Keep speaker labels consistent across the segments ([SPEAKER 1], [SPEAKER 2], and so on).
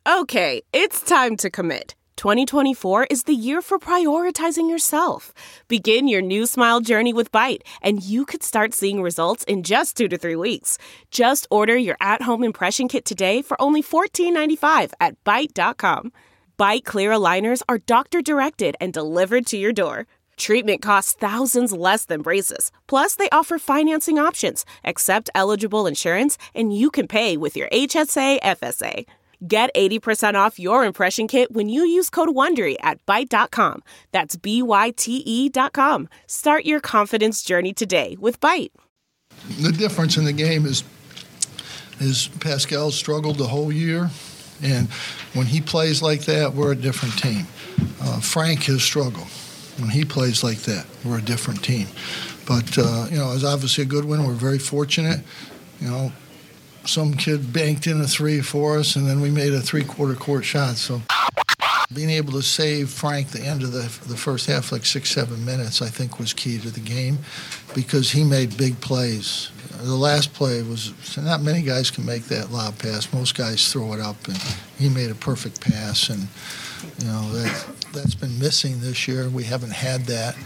[SPEAKER 1] Okay, it's time to commit. 2024 is the year for prioritizing yourself. Begin your new smile journey with Byte, and you could start seeing results in just 2 to 3 weeks. Just order your at-home impression kit today for only $14.95 at Byte.com. Byte Clear aligners are doctor-directed and delivered to your door. Treatment costs thousands less than braces. Plus, they offer financing options, accept eligible insurance, and you can pay with your HSA FSA. Get 80% off your impression kit when you use code WONDERY at Byte.com. That's BYTE.com. Start your confidence journey today with Byte.
[SPEAKER 2] The difference in the game is Pascal struggled the whole year, and when he plays like that, we're a different team. Frank has struggled. When he plays like that, we're a different team. But, it was obviously a good win. We're very fortunate. Some kid banked in a 3 for us, and then we made a three-quarter court shot. So being able to save Frank the end of the first half, like 6-7 minutes, I think was key to the game because he made big plays. The last play was not many guys can make that lob pass. Most guys throw it up, and he made a perfect pass. And that's been missing this year. We haven't had that.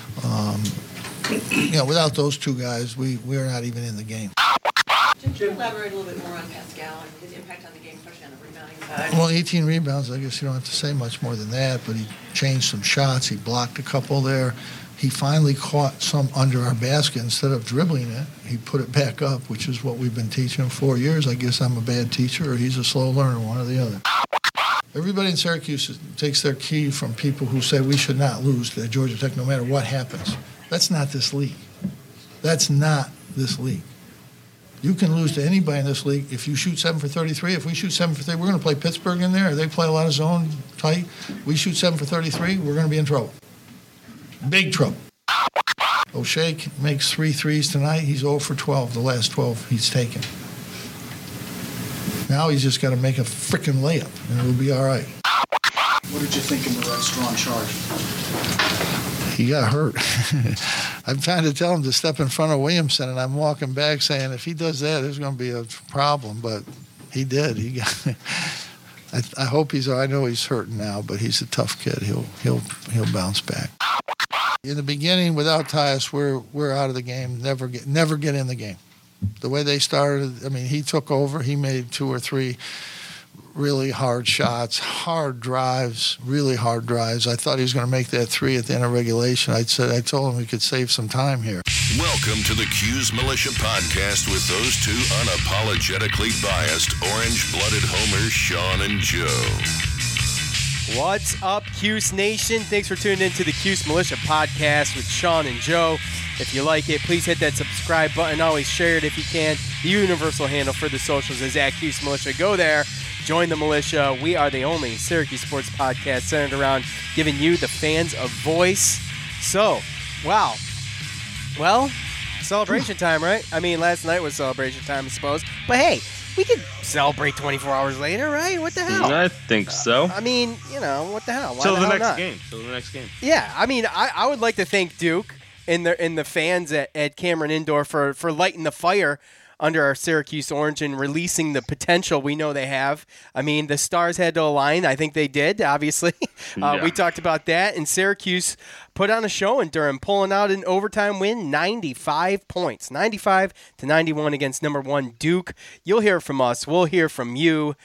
[SPEAKER 2] Without those two guys, we're not even in the game.
[SPEAKER 3] Could you elaborate a little bit more on Pascal and his impact on the game, especially on the rebounding side?
[SPEAKER 2] Well, 18 rebounds, I guess you don't have to say much more than that, but he changed some shots. He blocked a couple there. He finally caught some under our basket. Instead of dribbling it, he put it back up, which is what we've been teaching him 4 years. I guess I'm a bad teacher or he's a slow learner, one or the other. Everybody in Syracuse takes their key from people who say we should not lose to Georgia Tech no matter what happens. That's not this league. That's not this league. You can lose to anybody in this league if you shoot 7 for 33. If we shoot 7 for 33, we're going to play Pittsburgh in there. They play a lot of zone tight. We shoot 7 for 33, we're going to be in trouble. Big trouble. O'Shea makes 3 threes tonight. He's 0 for 12, the last 12 he's taken. Now he's just got to make a freaking layup, and it'll be all right.
[SPEAKER 4] What did you think of that strong charge?
[SPEAKER 2] He got hurt. I'm trying to tell him to step in front of Williamson, and I'm walking back saying if he does that, there's going to be a problem. But he did. He got. I hope he's. I know he's hurting now, but he's a tough kid. He'll bounce back. In the beginning, without Tyus, we're out of the game. Never get in the game. The way they started, he took over. He made 2 or 3 really hard shots, hard drives, really hard drives. I thought he was going to make that 3 at the end of regulation. I told him we could save some time here.
[SPEAKER 5] Welcome to the Q's Militia Podcast with those two unapologetically biased, orange-blooded homers, Sean and Joe.
[SPEAKER 6] What's up, Cuse Nation? Thanks for tuning in to the Cuse Militia Podcast with Sean and Joe. If you like it, please hit that subscribe button. Always share it if you can. The universal handle for the socials is @Cuse Militia. Go there. Join the militia. We are the only Syracuse sports podcast centered around giving you, the fans, a voice. So, wow. Well, celebration time, right? Last night was celebration time, I suppose. But hey, we could celebrate 24 hours later, right? What the hell?
[SPEAKER 7] I think so.
[SPEAKER 6] What the hell? Why
[SPEAKER 7] Till
[SPEAKER 6] the
[SPEAKER 7] next
[SPEAKER 6] not?
[SPEAKER 7] game. Till the next game.
[SPEAKER 6] Yeah, I would like to thank Duke and the fans at Cameron Indoor for lighting the fire under our Syracuse Orange and releasing the potential we know they have. The stars had to align. I think they did, obviously. We talked about that. And Syracuse put on a show in Durham, pulling out an overtime win, 95 points, 95-91 against number 1 Duke. You'll hear from us. We'll hear from you.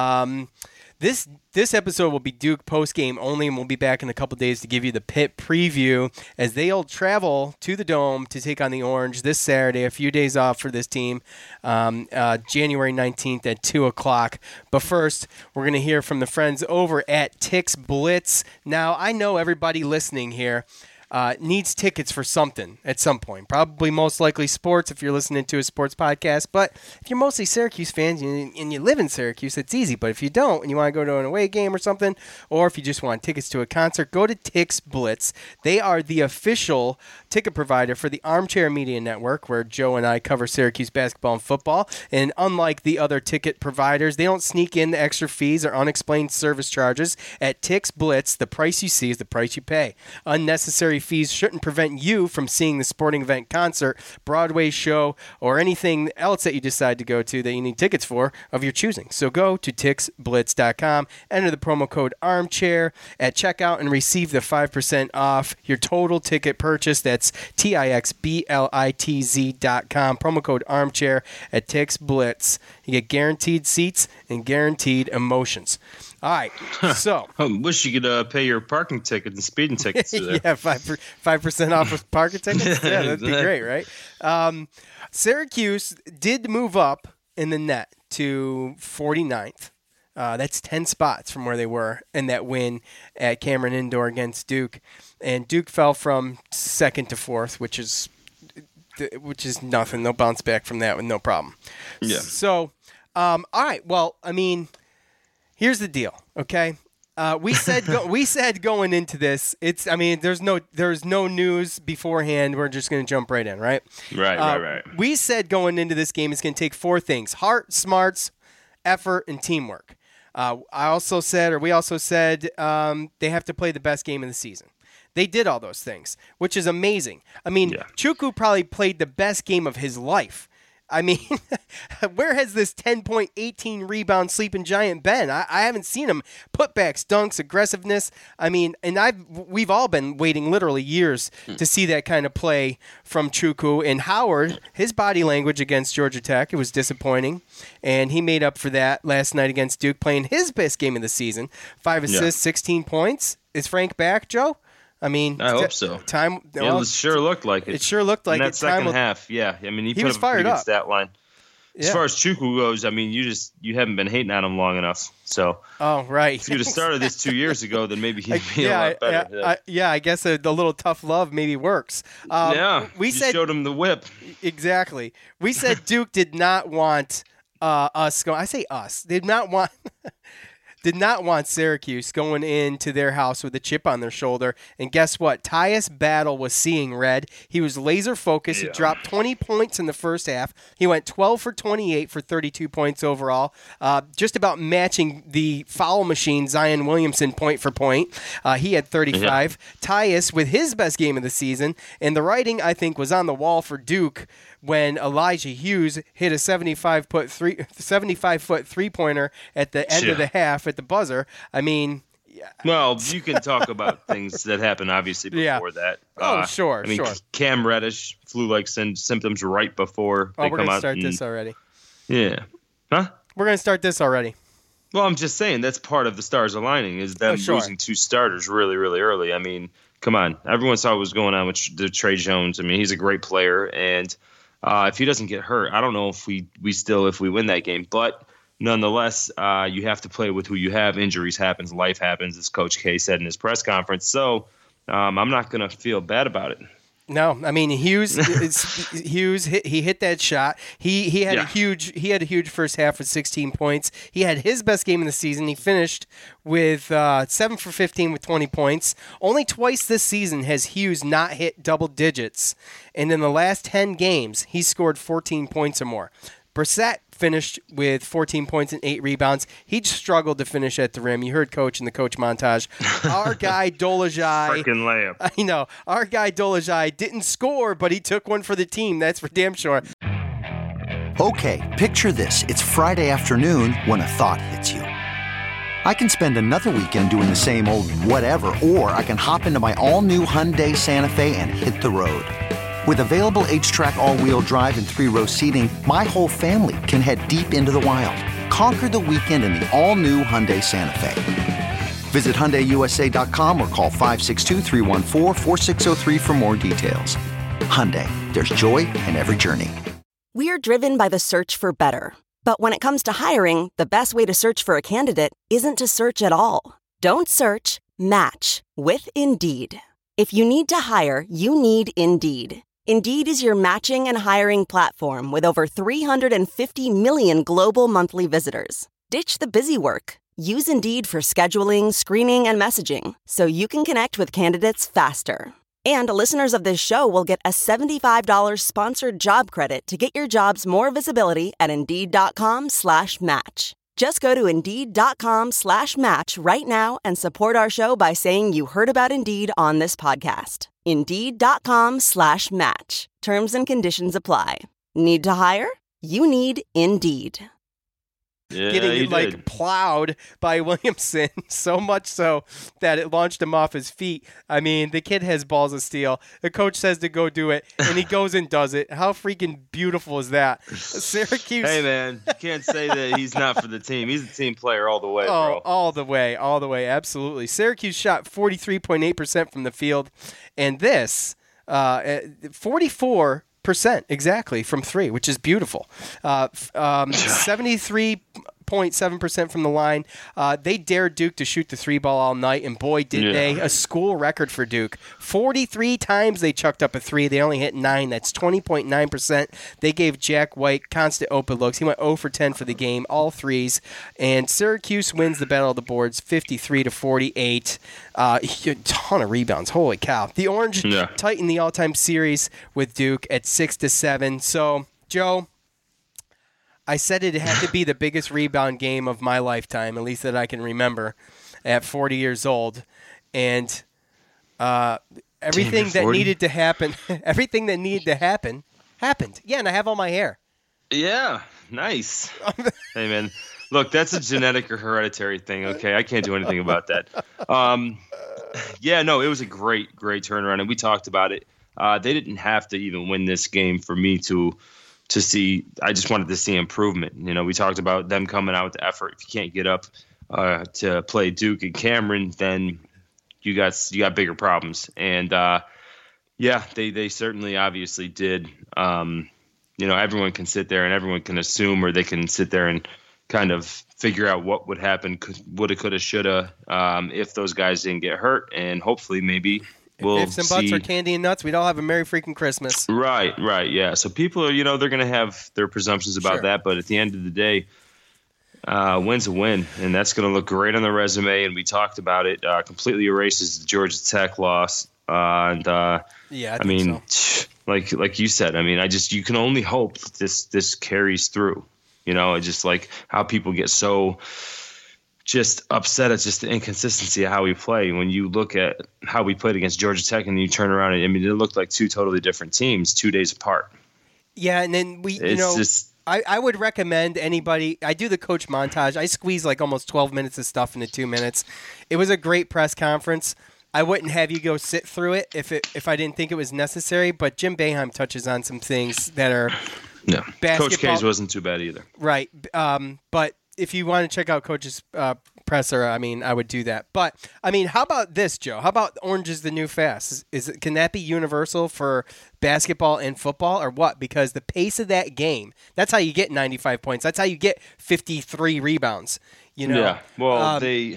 [SPEAKER 6] This episode will be Duke postgame only, and we'll be back in a couple days to give you the Pitt preview as they'll travel to the Dome to take on the Orange this Saturday. A few days off for this team, January 19th at 2 o'clock. But first, we're going to hear from the friends over at Tix Blitz. Now, I know everybody listening here needs tickets for something at some point. Probably most likely sports if you're listening to a sports podcast. But if you're mostly Syracuse fans and you live in Syracuse, it's easy. But if you don't and you want to go to an away game or something, or if you just want tickets to a concert, go to Tix Blitz. They are the official ticket provider for the Armchair Media Network, where Joe and I cover Syracuse basketball and football. And unlike the other ticket providers, they don't sneak in the extra fees or unexplained service charges. At Tix Blitz, the price you see is the price you pay. Unnecessary fees shouldn't prevent you from seeing the sporting event, concert, Broadway show, or anything else that you decide to go to that you need tickets for of your choosing. So go to TixBlitz.com, enter the promo code ARMCHAIR at checkout, and receive the 5% off your total ticket purchase. That's TixBlitz.com. Promo code ARMCHAIR at TixBlitz. You get guaranteed seats and guaranteed emotions. All right, so
[SPEAKER 7] I wish you could pay your parking tickets and speeding tickets to there.
[SPEAKER 6] yeah, 5% off with parking tickets. Yeah, that'd be great, right? Syracuse did move up in the net to 49th. That's 10 spots from where they were in that win at Cameron Indoor against Duke, and Duke fell from 2nd to 4th, which is nothing. They'll bounce back from that with no problem.
[SPEAKER 7] Yeah.
[SPEAKER 6] So, all right. Well, I mean, here's the deal. Okay. We said going into this, there's no news beforehand. We're just going to jump right in, right?
[SPEAKER 7] Right.
[SPEAKER 6] We said going into this game, it's going to take 4 things: heart, smarts, effort, and teamwork. We also said they have to play the best game of the season. They did all those things, which is amazing. I mean, Chukwu probably played the best game of his life. I mean, where has this 10-point, 18-rebound sleeping giant been? I haven't seen him. Putbacks, dunks, aggressiveness. I mean, and we've all been waiting literally years to see that kind of play from Chukwu. And Howard, his body language against Georgia Tech, it was disappointing. And he made up for that last night against Duke, playing his best game of the season. 5 assists, 16 points. Is Frank back, Joe? I mean,
[SPEAKER 7] I hope so. It sure looked like it.
[SPEAKER 6] It sure looked like
[SPEAKER 7] in that second half. Yeah, I mean, he put
[SPEAKER 6] was
[SPEAKER 7] up a
[SPEAKER 6] fired
[SPEAKER 7] pretty
[SPEAKER 6] up.
[SPEAKER 7] good stat line. As far as Chukwu goes, I mean, you haven't been hating on him long enough. So,
[SPEAKER 6] right.
[SPEAKER 7] If you'd have started this 2 years ago, then maybe he'd be a lot better.
[SPEAKER 6] I guess the little tough love maybe works.
[SPEAKER 7] We showed him the whip.
[SPEAKER 6] Exactly. We said Duke did not want us going. I say us. Did not want Syracuse going into their house with a chip on their shoulder. And guess what? Tyus Battle was seeing red. He was laser focused. He dropped 20 points in the first half. He went 12 for 28 for 32 points overall, just about matching the foul machine, Zion Williamson, point for point. He had 35. Yeah. Tyus with his best game of the season. And the writing, I think, was on the wall for Duke when Elijah Hughes hit a 75-foot three-pointer at the end of the half at the buzzer. I mean,
[SPEAKER 7] well, you can talk about things that happened obviously before that.
[SPEAKER 6] Sure.
[SPEAKER 7] I mean, Cam Reddish flu-like symptoms right before they come out.
[SPEAKER 6] We're going to start this already.
[SPEAKER 7] Yeah. Huh?
[SPEAKER 6] We're going to start this already.
[SPEAKER 7] Well, I'm just saying that's part of the stars aligning is them losing 2 starters really, really early. I mean, come on. Everyone saw what was going on with Trey Jones. I mean, he's a great player, and if he doesn't get hurt, I don't know if we win that game. But nonetheless, you have to play with who you have. Injuries happens, life happens, as Coach K said in his press conference. So I'm not going to feel bad about it.
[SPEAKER 6] No, I mean Hughes hit that shot. He had a huge first half with 16 points. He had his best game of the season. He finished with 7 for 15 with 20 points. Only twice this season has Hughes not hit double digits, and in the last 10 games, he scored 14 points or more. Brissett finished with 14 points and 8 rebounds. He struggled to finish at the rim. You heard Coach in the coach montage. Our guy Dolezaj,
[SPEAKER 7] freaking layup.
[SPEAKER 6] I know. Our guy Dolezaj didn't score, but he took one for the team. That's for damn sure.
[SPEAKER 8] Okay, picture this. It's Friday afternoon when a thought hits you. I can spend another weekend doing the same old whatever, or I can hop into my all-new Hyundai Santa Fe and hit the road. With available H-Track all-wheel drive and 3-row seating, my whole family can head deep into the wild. Conquer the weekend in the all-new Hyundai Santa Fe. Visit HyundaiUSA.com or call 562-314-4603 for more details. Hyundai, there's joy in every journey.
[SPEAKER 9] We're driven by the search for better. But when it comes to hiring, the best way to search for a candidate isn't to search at all. Don't search, match with Indeed. If you need to hire, you need Indeed. Indeed is your matching and hiring platform with over 350 million global monthly visitors. Ditch the busy work. Use Indeed for scheduling, screening, and messaging so you can connect with candidates faster. And listeners of this show will get a $75 sponsored job credit to get your jobs more visibility at Indeed.com/match. Just go to Indeed.com/match right now and support our show by saying you heard about Indeed on this podcast. Indeed.com/match. Terms and conditions apply. Need to hire? You need Indeed.
[SPEAKER 7] Yeah,
[SPEAKER 6] getting plowed by Williamson, so much so that it launched him off his feet. I mean, the kid has balls of steel. The coach says to go do it, and he goes and does it. How freaking beautiful is that? Syracuse.
[SPEAKER 7] Hey, man, you can't say that he's not for the team. He's a team player all the way, bro.
[SPEAKER 6] All the way, absolutely. Syracuse shot 43.8% from the field, and this 44%. Exactly from three, which is beautiful. 73.7% from the line. They dared Duke to shoot the three ball all night, and boy, did they. A school record for Duke. 43 times they chucked up a three. They only hit 9. That's 20.9%. They gave Jack White constant open looks. He went 0 for 10 for the game, all threes. And Syracuse wins the battle of the boards 53-48. A ton of rebounds. Holy cow. The Orange tightened the all-time series with Duke at 6-7. So, Joe, I said it had to be the biggest rebound game of my lifetime, at least that I can remember, at 40 years old. And everything that needed to happen, happened. Yeah, and I have all my hair.
[SPEAKER 7] Yeah, nice. Hey, man. Look, that's a genetic or hereditary thing, okay? I can't do anything about that. It was a great turnaround, and we talked about it. They didn't have to even win this game for me to see. I just wanted to see improvement. You know, we talked about them coming out with the effort. If you can't get up to play Duke and Cameron, then you got bigger problems. And they certainly obviously did. Everyone can sit there and everyone can assume, or they can sit there and kind of figure out what would happen, woulda, coulda, shoulda, if those guys didn't get hurt, and hopefully maybe we'll
[SPEAKER 6] if some butts are candy and nuts, we'd all have a Merry freaking Christmas.
[SPEAKER 7] Right, yeah. So people are, they're going to have their presumptions about that, but at the end of the day, win's a win, and that's going to look great on the resume. And we talked about it. Completely erases the Georgia Tech loss, I mean, so. like you said, I mean, you can only hope that this carries through. It's just like how people get so just upset at just the inconsistency of how we play. When you look at how we played against Georgia Tech and you turn around, it looked like two totally different teams 2 days apart.
[SPEAKER 6] Yeah, and then I would recommend anybody. I do the coach montage. I squeeze like almost 12 minutes of stuff into 2 minutes. It was a great press conference. I wouldn't have you go sit through it if I didn't think it was necessary, but Jim Boeheim touches on some things that are basketball.
[SPEAKER 7] Coach K's wasn't too bad either.
[SPEAKER 6] Right. But if you want to check out Coach's presser, I mean, I would do that. But, I mean, how about this, Joe? How about Orange is the new fast? Can that be universal for basketball and football or what? Because the pace of that game, that's how you get 95 points. That's how you get 53 rebounds.
[SPEAKER 7] Yeah. Well,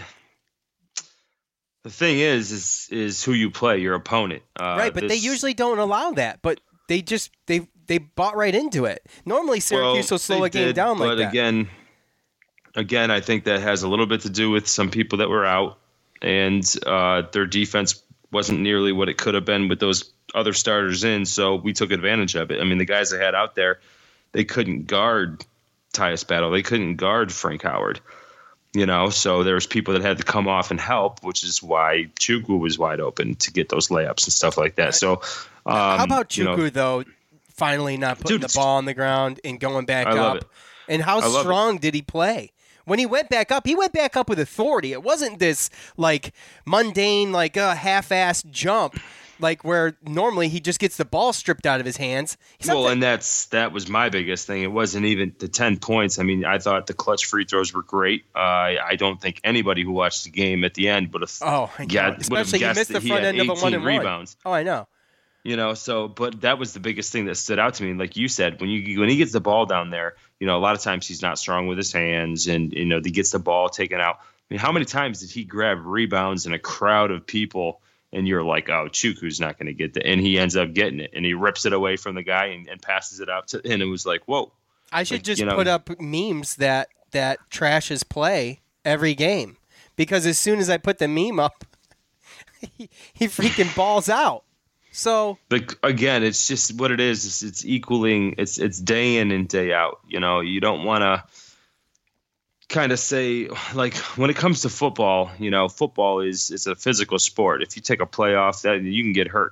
[SPEAKER 7] the thing is who you play, your opponent.
[SPEAKER 6] Right, but they usually don't allow that. But they bought right into it. Normally, Syracuse will slow a game down like that.
[SPEAKER 7] But again, I think that has a little bit to do with some people that were out, and their defense wasn't nearly what it could have been with those other starters in. So we took advantage of it. I mean, the guys they had out there, they couldn't guard Tyus Battle. They couldn't guard Frank Howard. So there was people that had to come off and help, which is why Chukwu was wide open to get those layups and stuff like that. So
[SPEAKER 6] how about Chukwu, though, finally not putting the ball on the ground and going back up? And how strong did he play? When he went back up with authority. It wasn't this mundane, half-assed jump, where normally he just gets the ball stripped out of his hands.
[SPEAKER 7] And that was my biggest thing. It wasn't even the 10 points. I mean, I thought the clutch free throws were great. I don't think anybody who watched the game at the end would have.
[SPEAKER 6] Especially you missed the front end of a 1-and-1
[SPEAKER 7] rebounds.
[SPEAKER 6] Oh, I know.
[SPEAKER 7] But that was the biggest thing that stood out to me. Like you said, when he gets the ball down there, a lot of times he's not strong with his hands, and he gets the ball taken out. I mean, how many times did he grab rebounds in a crowd of people, and you're like, oh, Chukwu's not going to get that, and he ends up getting it, and he rips it away from the guy and passes it out and it was like, whoa.
[SPEAKER 6] I should put up memes that trash his play every game, because as soon as I put the meme up, he freaking balls out. So
[SPEAKER 7] again, it's just what it is. It's equaling. It's day in and day out. You don't want to kind of say, when it comes to football, football it's a physical sport. If you take a play off, that you can get hurt.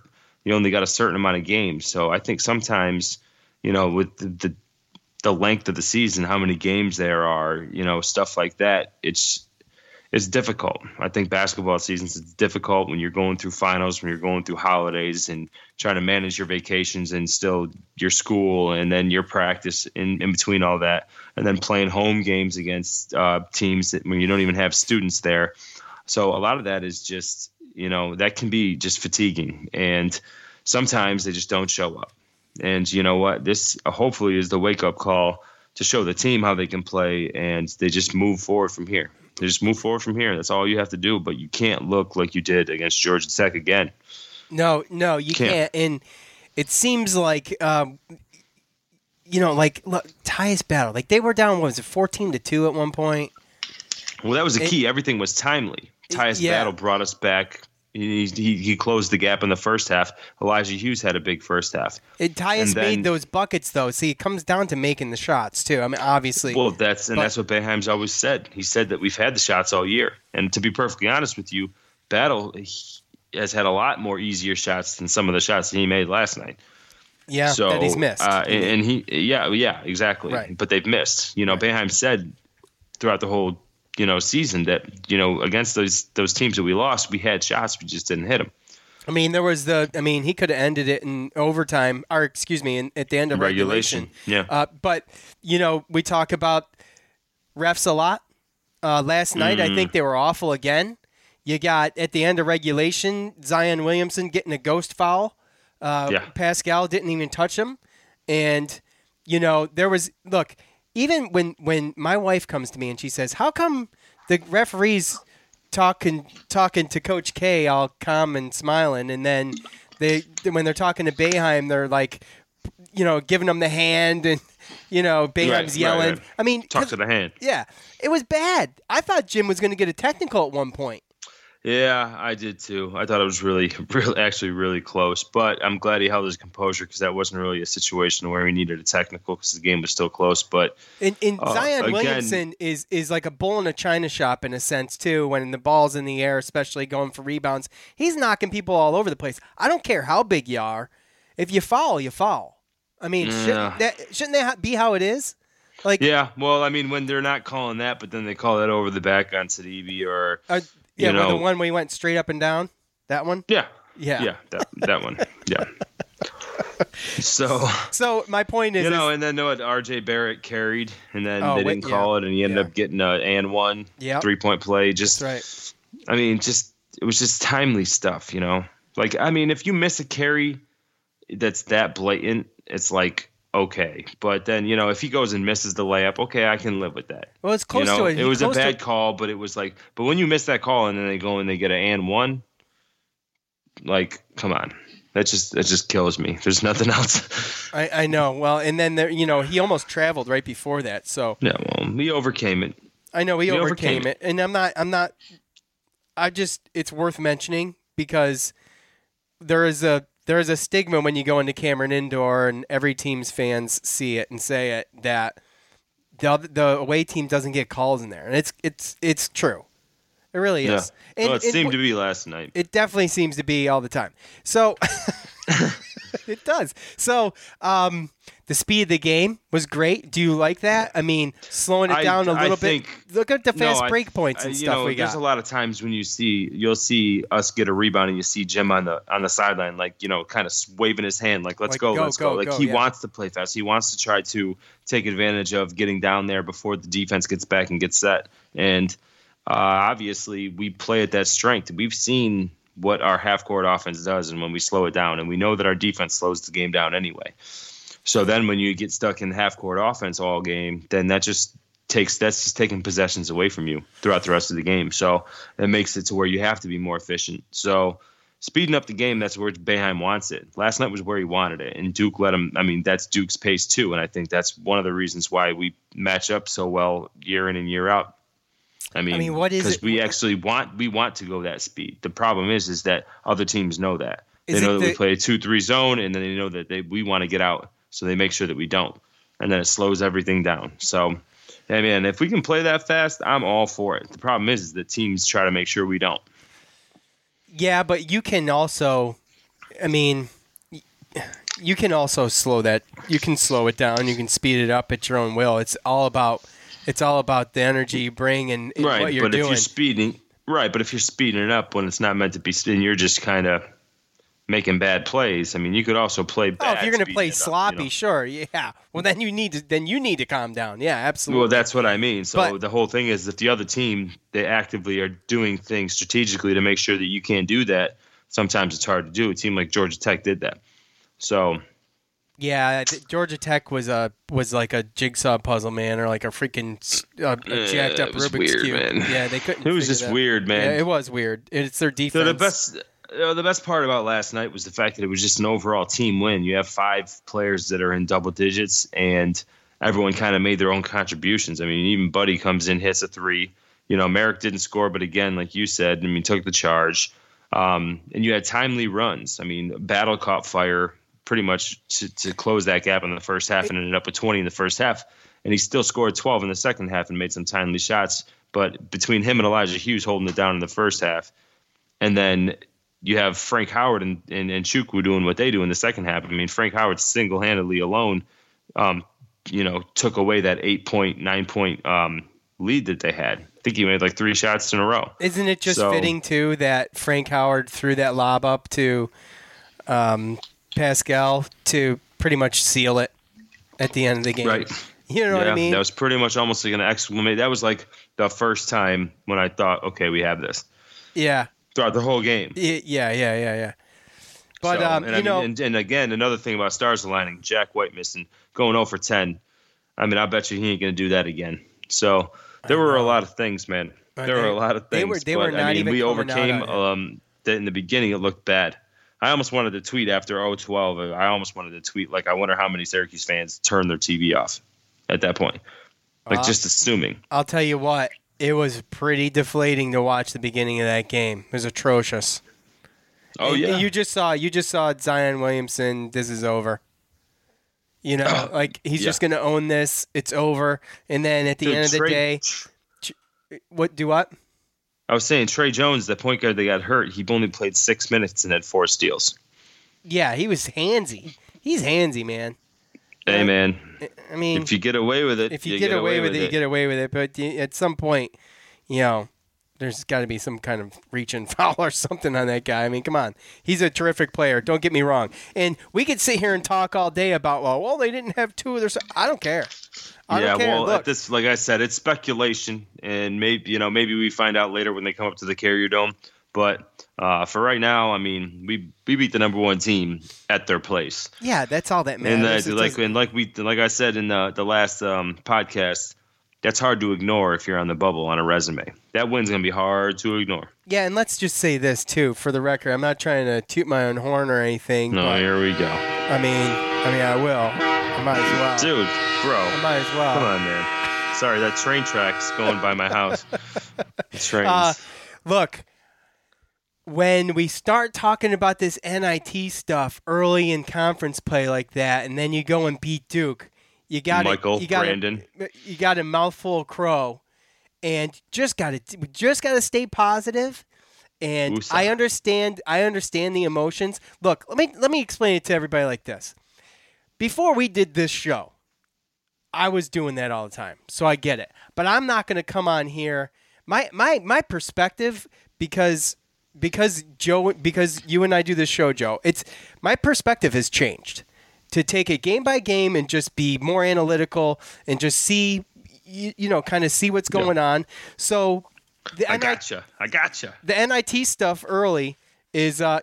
[SPEAKER 7] you only got a certain amount of games. So I think sometimes, with the length of the season, how many games there are, stuff like that, it's difficult. I think basketball seasons is difficult when you're going through finals, when you're going through holidays and trying to manage your vacations and still your school and then your practice in between all that, and then playing home games against teams when you don't even have students there. So a lot of that is just, that can be just fatiguing. And sometimes they just don't show up. And you know what? This hopefully is the wake-up call to show the team how they can play, and they just move forward from here. They just move forward from here. That's all you have to do. But you can't look like you did against Georgia Tech again.
[SPEAKER 6] No, you can't. And it seems like, look, Tyus Battle. Like they were down, 14-2 at one point?
[SPEAKER 7] Well, that was the key. Everything was timely. Tyus Battle brought us back. He closed the gap in the first half. Elijah Hughes had a big first half.
[SPEAKER 6] Tyus made those buckets, though. See, it comes down to making the shots, too. I mean, obviously.
[SPEAKER 7] Well, that's what Boeheim's always said. He said that we've had the shots all year. And to be perfectly honest with you, Battle has had a lot more easier shots than some of the shots that he made last night.
[SPEAKER 6] Yeah, so, that he's missed.
[SPEAKER 7] Exactly. Right. But they've missed. Boeheim said throughout the whole season that, against those teams that we lost, we had shots, we just didn't hit them.
[SPEAKER 6] I mean, he could have ended it in overtime, or at the end of regulation.
[SPEAKER 7] Yeah.
[SPEAKER 6] But, we talk about refs a lot. Last night, I think they were awful again. You got, at the end of regulation, Zion Williamson getting a ghost foul. Pascal didn't even touch him. And, there was, look, even when my wife comes to me and she says, how come the referees talking to Coach K all calm and smiling, and then when they're talking to Boeheim, they're like, giving them the hand, and, Boeheim's yelling.
[SPEAKER 7] Right.
[SPEAKER 6] I mean,
[SPEAKER 7] talk to the hand.
[SPEAKER 6] Yeah, it was bad. I thought Jim was going to get a technical at one point.
[SPEAKER 7] Yeah, I did too. I thought it was really close, but I'm glad he held his composure because that wasn't really a situation where he needed a technical because the game was still close. But
[SPEAKER 6] Zion Williamson is like a bull in a china shop in a sense too. When the ball's in the air, especially going for rebounds, he's knocking people all over the place. I don't care how big you are. If you foul, you foul. I mean, shouldn't that be how it is? Like,
[SPEAKER 7] yeah. Well, I mean, when they're not calling that, but then they call that over the back on Sidibe or.
[SPEAKER 6] Yeah, the one where he went straight up and down? That one?
[SPEAKER 7] Yeah, that one. Yeah.
[SPEAKER 6] So my point is,
[SPEAKER 7] and then R.J. Barrett carried, and then they didn't call it, and he ended up getting a and one 3-point play. Just,
[SPEAKER 6] that's right.
[SPEAKER 7] I mean, it was just timely stuff, Like, I mean, if you miss a carry that's that blatant, it's like. Okay, but then if he goes and misses the layup, okay, I can live with that.
[SPEAKER 6] Well, it's close to it.
[SPEAKER 7] It was a bad call, but it was like, but when you miss that call and then they go and they get an and one, like, come on, that just kills me. There's nothing else.
[SPEAKER 6] I know. Well, and then there, he almost traveled right before that. So
[SPEAKER 7] yeah, well, we overcame it.
[SPEAKER 6] I know we overcame it, and I'm not. It's worth mentioning because there is a stigma when you go into Cameron Indoor and every team's fans see it and say it that the away team doesn't get calls in there, and it's true. It really is.
[SPEAKER 7] Yeah. Well, it seemed to be last night.
[SPEAKER 6] It definitely seems to be all the time. So it does. So the speed of the game was great. Do you like that? I mean, slowing it down a little bit. Look at the fast break points and stuff we got.
[SPEAKER 7] There's a lot of times when you'll see us get a rebound and you see Jim on the sideline, like, kind of waving his hand, like, let's go. Like, he wants to play fast. He wants to try to take advantage of getting down there before the defense gets back and gets set. And obviously, we play at that strength. We've seen what our half-court offense does and when we slow it down, and we know that our defense slows the game down anyway. So then when you get stuck in half-court offense all game, then that's just taking possessions away from you throughout the rest of the game. So it makes it to where you have to be more efficient. So speeding up the game, that's where Boeheim wants it. Last night was where he wanted it, and Duke let him. I mean, that's Duke's pace too, and I think that's one of the reasons why we match up so well year in and year out. I mean,
[SPEAKER 6] what is it?
[SPEAKER 7] Because we want to go that speed. The problem is that other teams know that. They know that we play a 2-3 zone, and then they know that we want to get out, so they make sure that we don't, and then it slows everything down. So, I mean, if we can play that fast, I'm all for it. The problem is that teams try to make sure we don't.
[SPEAKER 6] Yeah, but you can also, I mean, you can also slow that. You can slow it down. You can speed it up at your own will. It's all about the energy you bring and what you're doing.
[SPEAKER 7] But if you're speeding it up when it's not meant to be, and you're just kind of making bad plays. I mean, you could also play bad.
[SPEAKER 6] Oh, if you're going to play sloppy, sure, yeah. Well, then you need to calm down. Yeah, absolutely.
[SPEAKER 7] Well, that's what I mean. So the whole thing is, if the other team, they actively are doing things strategically to make sure that you can't do that, sometimes it's hard to do. A team like Georgia Tech did that. So.
[SPEAKER 6] Yeah, Georgia Tech was like a jigsaw puzzle, man, or like a freaking jacked up Rubik's
[SPEAKER 7] weird,
[SPEAKER 6] Cube.
[SPEAKER 7] Man.
[SPEAKER 6] Yeah, they couldn't.
[SPEAKER 7] It was just weird, man.
[SPEAKER 6] Yeah, it was weird. It's their defense.
[SPEAKER 7] So the best part about last night was the fact that it was just an overall team win. You have 5 players that are in double digits, and everyone kind of made their own contributions. I mean, even Buddy comes in, hits a 3. Merrick didn't score, but again, like you said, took the charge. And you had timely runs. I mean, Battle caught fire pretty much to close that gap in the first half and ended up with 20 in the first half. And he still scored 12 in the second half and made some timely shots. But between him and Elijah Hughes holding it down in the first half, and then you have Frank Howard and Chukwu doing what they do in the second half. I mean, Frank Howard single-handedly alone, took away that 9-point lead that they had. I think he made like 3 shots in a row.
[SPEAKER 6] Isn't it just fitting, too, that Frank Howard threw that lob up to Pascal to pretty much seal it at the end of the game?
[SPEAKER 7] Right.
[SPEAKER 6] You know what I mean?
[SPEAKER 7] That was pretty much almost like an exclamation. That was like the first time when I thought, okay, we have this.
[SPEAKER 6] Yeah.
[SPEAKER 7] Throughout the whole game.
[SPEAKER 6] Yeah. But,
[SPEAKER 7] and again, another thing about stars aligning, Jack White missing, going 0 for 10. I mean, I bet you he ain't going to do that again. So there were a lot of things, man. There were a lot of things.
[SPEAKER 6] They were not even
[SPEAKER 7] we overcame that in the beginning. It looked bad. I almost wanted to tweet after 0-12. I almost wanted to tweet, like, I wonder how many Syracuse fans turned their TV off at that point. Like, just assuming.
[SPEAKER 6] I'll tell you what. It was pretty deflating to watch the beginning of that game. It was atrocious.
[SPEAKER 7] Oh, yeah.
[SPEAKER 6] You just saw Zion Williamson, this is over. He's just going to own this. It's over. And then at the end of the day, what?
[SPEAKER 7] I was saying Trey Jones, the point guard that got hurt, he only played 6 minutes and had 4 steals.
[SPEAKER 6] Yeah, he was handsy. He's handsy, man.
[SPEAKER 7] Hey, man.
[SPEAKER 6] I mean,
[SPEAKER 7] if you get away with it,
[SPEAKER 6] you get away with it. But at some point, there's got to be some kind of reach and foul or something on that guy. I mean, come on. He's a terrific player. Don't get me wrong. And we could sit here and talk all day about, well, they didn't have 2 of their. I don't care. I don't care.
[SPEAKER 7] Well,
[SPEAKER 6] Look,
[SPEAKER 7] like I said, it's speculation, and maybe we find out later when they come up to the Carrier Dome. But for right now, I mean, we beat the number 1 team at their place.
[SPEAKER 6] Yeah, that's all that matters.
[SPEAKER 7] And like I said in the last podcast, that's hard to ignore if you're on the bubble on a resume. That win's gonna be hard to ignore.
[SPEAKER 6] Yeah, and let's just say this too, for the record. I'm not trying to toot my own horn or anything.
[SPEAKER 7] No,
[SPEAKER 6] but,
[SPEAKER 7] here we go.
[SPEAKER 6] I mean, I will. I might as well.
[SPEAKER 7] Dude, bro.
[SPEAKER 6] I might as well.
[SPEAKER 7] Come on, man. Sorry, that train track's going by my house. The trains.
[SPEAKER 6] Look. When we start talking about this NIT stuff early in conference play like that, and then you go and beat Duke, you got
[SPEAKER 7] Brandon.
[SPEAKER 6] You got a mouthful of crow, and just got to stay positive. And
[SPEAKER 7] Usa.
[SPEAKER 6] I understand the emotions. Look, let me explain it to everybody like this. Before we did this show, I was doing that all the time, so I get it. But I'm not going to come on here. My perspective, because you and I do this show, Joe, my perspective has changed to take it game by game and just be more analytical and just see, kind of see what's going on. So
[SPEAKER 7] I gotcha.
[SPEAKER 6] The NIT stuff early is, Joe.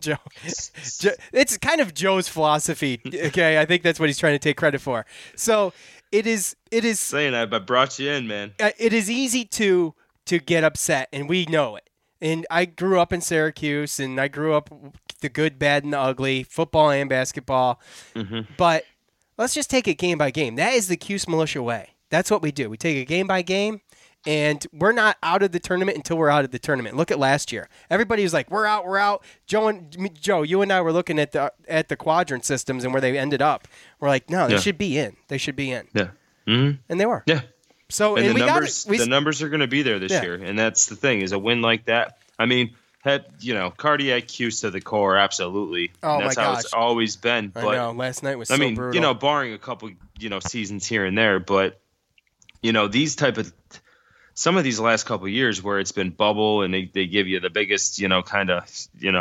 [SPEAKER 6] It's kind of Joe's philosophy. Okay, I think that's what he's trying to take credit for. So it is
[SPEAKER 7] saying I brought you in, man.
[SPEAKER 6] It is easy to get upset, and we know it. And I grew up in Syracuse, and I grew up the good, bad, and the ugly, football and basketball. Mm-hmm. But let's just take it game by game. That is the Cuse Militia way. That's what we do. We take it game by game, and we're not out of the tournament until we're out of the tournament. Look at last year. Everybody was like, we're out. Joe, you and I were looking at the quadrant systems and where they ended up. We're like, no, they should be in. They should be in.
[SPEAKER 7] Yeah. Mm-hmm.
[SPEAKER 6] And they were.
[SPEAKER 7] Yeah.
[SPEAKER 6] So
[SPEAKER 7] the numbers are going to be there this year, and that's the thing, is a win like that. I mean, had cardiac cues to the core, absolutely.
[SPEAKER 6] Oh,
[SPEAKER 7] that's
[SPEAKER 6] my
[SPEAKER 7] how
[SPEAKER 6] gosh.
[SPEAKER 7] it's always been. But
[SPEAKER 6] I know. Last night was so brutal.
[SPEAKER 7] Barring a couple seasons here and there, but these type of some of these last couple of years where it's been bubble and they give you the biggest kind of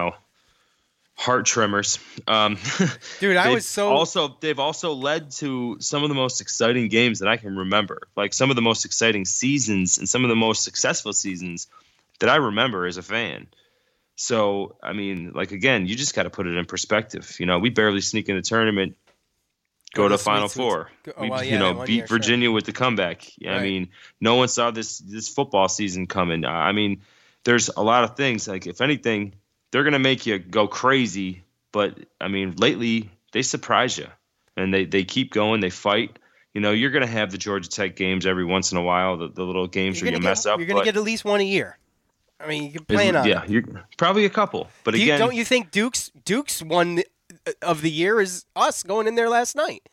[SPEAKER 7] heart tremors.
[SPEAKER 6] Dude,
[SPEAKER 7] they've also led to some of the most exciting games that I can remember, like some of the most exciting seasons and some of the most successful seasons that I remember as a fan. So, I mean, again, you just got to put it in perspective. We barely sneak in the tournament, go to Final Four. Beat Virginia with the comeback.
[SPEAKER 6] Right.
[SPEAKER 7] I mean, no one saw this football season coming. I mean, there's a lot of things. Like, if anything, they're going to make you go crazy. But, I mean, lately, they surprise you. And they keep going. They fight. You're going to have the Georgia Tech games every once in a while, the little games where you mess up.
[SPEAKER 6] You're going to get at least one a year. I mean, you can plan on it.
[SPEAKER 7] Yeah, you're probably a couple. But again,
[SPEAKER 6] don't you think Duke's one of the year is us going in there last night?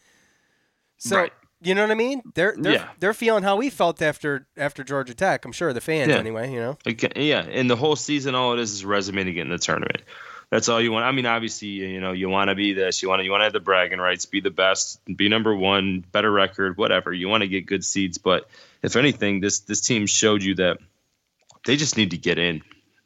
[SPEAKER 6] So
[SPEAKER 7] right.
[SPEAKER 6] You know what I mean? They're feeling how we felt after Georgia Tech. I'm sure the fans anyway.
[SPEAKER 7] Yeah, and the whole season, all it is a resume to get in the tournament. That's all you want. I mean, obviously, you want to be this. You want to have the bragging rights, be the best, be number one, better record, whatever. You want to get good seeds. But if anything, this team showed you that they just need to get in,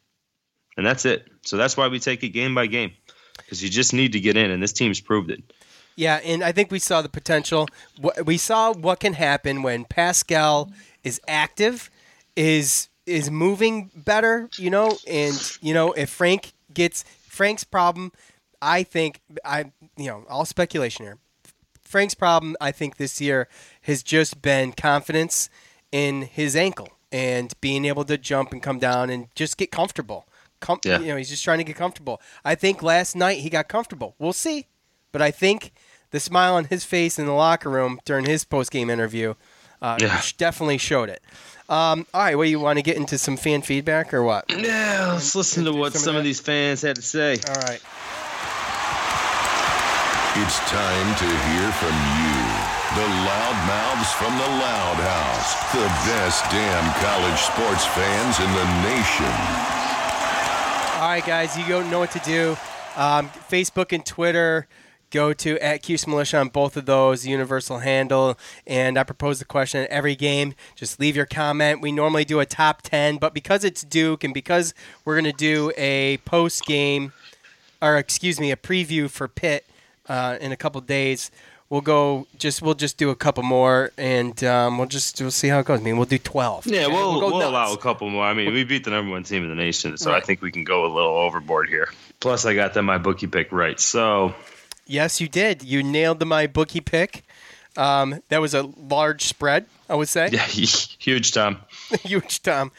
[SPEAKER 7] and that's it. So that's why we take it game by game, because you just need to get in, and this team's proved it.
[SPEAKER 6] Yeah, and I think we saw the potential. We saw what can happen when Pascal is active, is moving better, and if Frank gets Frank's problem, I think all speculation here. Frank's problem, I think this year has just been confidence in his ankle and being able to jump and come down and just get comfortable. He's just trying to get comfortable. I think last night he got comfortable. We'll see. But I think the smile on his face in the locker room during his post-game interview definitely showed it. All right, you want to get into some fan feedback or what?
[SPEAKER 7] Yeah, let's listen to what some of these fans had to say.
[SPEAKER 6] All right.
[SPEAKER 5] It's time to hear from you. The Loudmouths from the Loud House. The best damn college sports fans in the nation.
[SPEAKER 6] All right, guys, you don't know what to do. Facebook and Twitter, go to @CuseMilitia on both of those, the universal handle. And I propose the question at every game. Just leave your comment. We normally do a top 10, but because it's Duke and because we're going to do a post-game, a preview for Pitt in a couple days, we'll just do a couple more, and we'll see how it goes. I mean, we'll do 12.
[SPEAKER 7] Yeah, we'll allow a couple more. I mean, we beat the number one team in the nation, so right. I think we can go a little overboard here. Plus, I got my bookie pick right. So,
[SPEAKER 6] yes, you did. You nailed the my bookie pick. That was a large spread, I would say.
[SPEAKER 7] Yeah, huge, Tom.
[SPEAKER 6] Huge, Tom.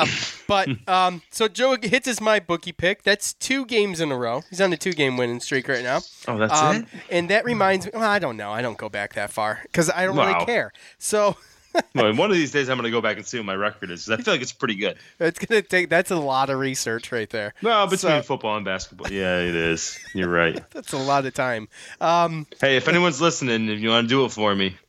[SPEAKER 6] So Joe hits his my bookie pick. That's 2 games in a row. He's on a 2-game winning streak right now.
[SPEAKER 7] Oh, that's it?
[SPEAKER 6] And that reminds me, I don't know. I don't go back that far because I don't really care. So
[SPEAKER 7] well, one of these days I'm going to go back and see what my record is. I feel like it's pretty good.
[SPEAKER 6] That's a lot of research right there.
[SPEAKER 7] No, between football and basketball. Yeah, it is. You're right.
[SPEAKER 6] That's a lot of time.
[SPEAKER 7] Hey, if anyone's listening, if you want to do it for me.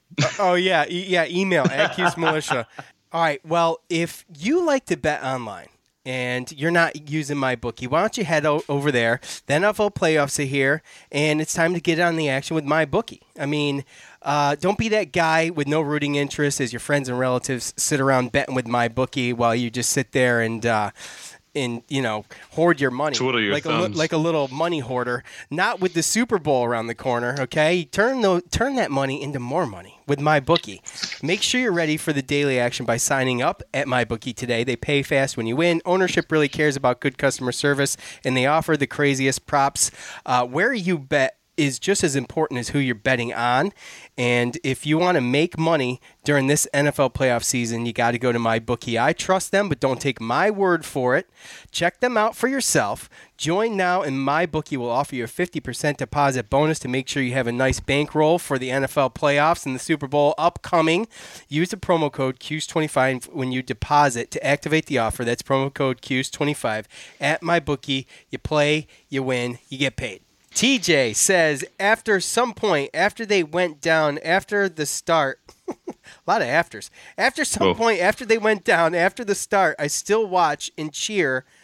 [SPEAKER 6] Email @CuseMilitia. All right, well, if you like to bet online and you're not using MyBookie, why don't you head over there? The NFL playoffs are here, and it's time to get on the action with MyBookie. I mean, don't be that guy with no rooting interest as your friends and relatives sit around betting with MyBookie while you just sit there and hoard your money.
[SPEAKER 7] Twiddle your thumbs.
[SPEAKER 6] Like a little money hoarder. Not with the Super Bowl around the corner, okay? Turn that money into more money with MyBookie. Make sure you're ready for the daily action by signing up at MyBookie today. They pay fast when you win. Ownership really cares about good customer service, and they offer the craziest props. Where you bet is just as important as who you're betting on. And if you want to make money during this NFL playoff season, you got to go to MyBookie. I trust them, but don't take my word for it. Check them out for yourself. Join now, and MyBookie will offer you a 50% deposit bonus to make sure you have a nice bankroll for the NFL playoffs and the Super Bowl upcoming. Use the promo code CUSE25 when you deposit to activate the offer. That's promo code CUSE25 at MyBookie. You play, you win, you get paid. TJ says, after they went down, after the start, a lot of afters. After some point, after they went down, after the start, I still watch and cheer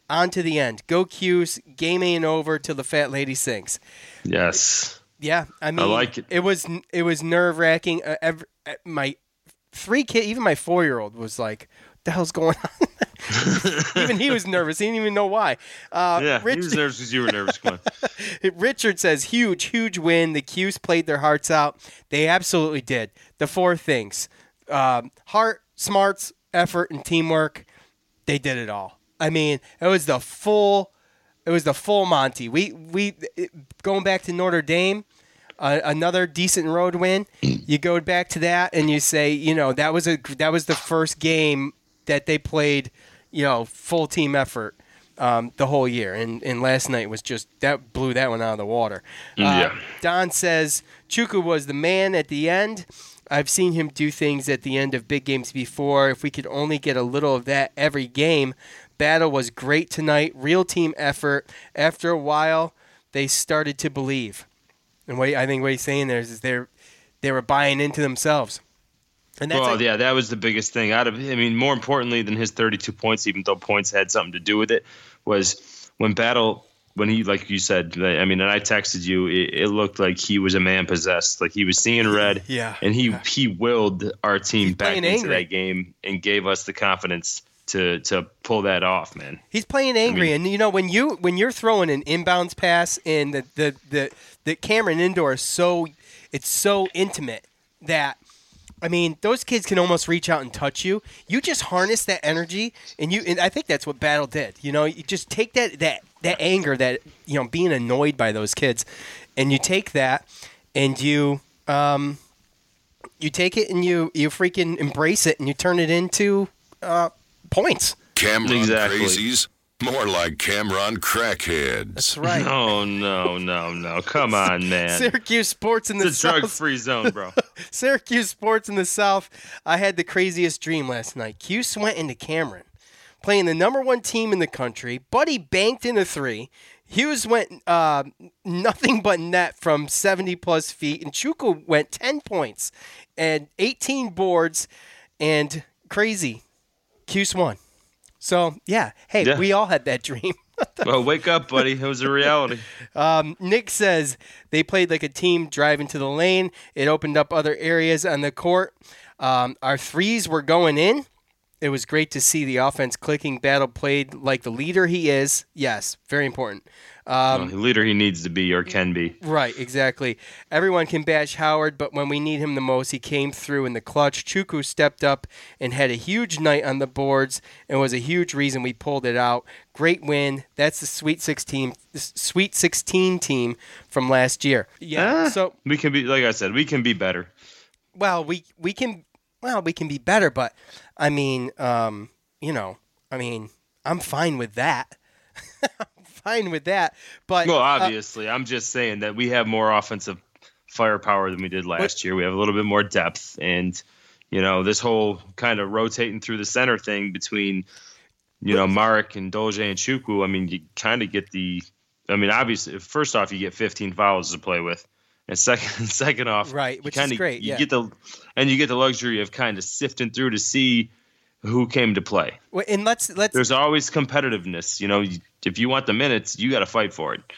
[SPEAKER 6] on to the end. Go Cuse, game ain't over till the fat lady sings.
[SPEAKER 7] Yes.
[SPEAKER 6] Yeah, I mean,
[SPEAKER 7] I like it.
[SPEAKER 6] It was nerve-wracking. My 3 kids, even my 4-year-old was like, what the hell's going on? Even he was nervous. He didn't even know why.
[SPEAKER 7] He was nervous because you were nervous. Come on.
[SPEAKER 6] Richard says, huge win. The Cuse played their hearts out. They absolutely did. The 4 things. Heart, smarts, effort, and teamwork. They did it all. I mean, it was the full Monty. We going back to Notre Dame, another decent road win. You go back to that and you say, that was the first game that they played, full team effort the whole year. And last night was just that blew that one out of the water. Don says Chukwu was the man at the end. I've seen him do things at the end of big games before. If we could only get a little of that every game. Battle was great tonight. Real team effort. After a while, they started to believe. And I think what he's saying there is they were buying into themselves. And that's
[SPEAKER 7] that was the biggest thing. More importantly than his 32 points, even though points had something to do with it, was when he, like you said, and I texted you, it looked like he was a man possessed. Like he was seeing red.
[SPEAKER 6] Yeah.
[SPEAKER 7] And he willed our team back into that game and gave us the confidence to pull that off, man.
[SPEAKER 6] He's playing angry, and when you're throwing an inbounds pass and the Cameron Indoor is so intimate that those kids can almost reach out and touch you. You just harness that energy, and I think that's what Battle did. You just take that anger, that being annoyed by those kids, and you take that and you take it and you freaking embrace it and you turn it into points.
[SPEAKER 5] Cameron crazies? More like Cameron crackheads.
[SPEAKER 6] That's right.
[SPEAKER 7] Oh, no. Come on, man.
[SPEAKER 6] Syracuse sports in the South.
[SPEAKER 7] It's a drug-free zone, bro.
[SPEAKER 6] Syracuse sports in the South. I had the craziest dream last night. Cuse went into Cameron, playing the number 1 team in the country. Buddy banked in a 3. Hughes went nothing but net from 70-plus feet. And Chukwu went 10 points and 18 boards. And crazy. Cuse won. So, we all had that dream.
[SPEAKER 7] Well, wake up, buddy. It was a reality.
[SPEAKER 6] Nick says they played like a team driving to the lane. It opened up other areas on the court. Our threes were going in. It was great to see the offense clicking. Battle played like the leader he is. Yes, very important.
[SPEAKER 7] The leader he needs to be or can be.
[SPEAKER 6] Right, exactly. Everyone can bash Howard, but when we need him the most, he came through in the clutch. Chukwu stepped up and had a huge night on the boards and was a huge reason we pulled it out. Great win. That's the Sweet 16 team from last year. Yeah, so
[SPEAKER 7] we can be, like I said, we can be better.
[SPEAKER 6] Well, we can be better, but I'm fine with that. But
[SPEAKER 7] obviously, I'm just saying that we have more offensive firepower than we did last year. We have a little bit more depth, and this whole kind of rotating through the center thing between Marek and Dolce and Chukwu. You kind of get obviously, first off, you get 15 fouls to play with, and second off,
[SPEAKER 6] right, which is great.
[SPEAKER 7] You get the luxury of kind of sifting through to see who came to play.
[SPEAKER 6] Well, and let's.
[SPEAKER 7] There's always competitiveness. If you want the minutes, you got to fight for it.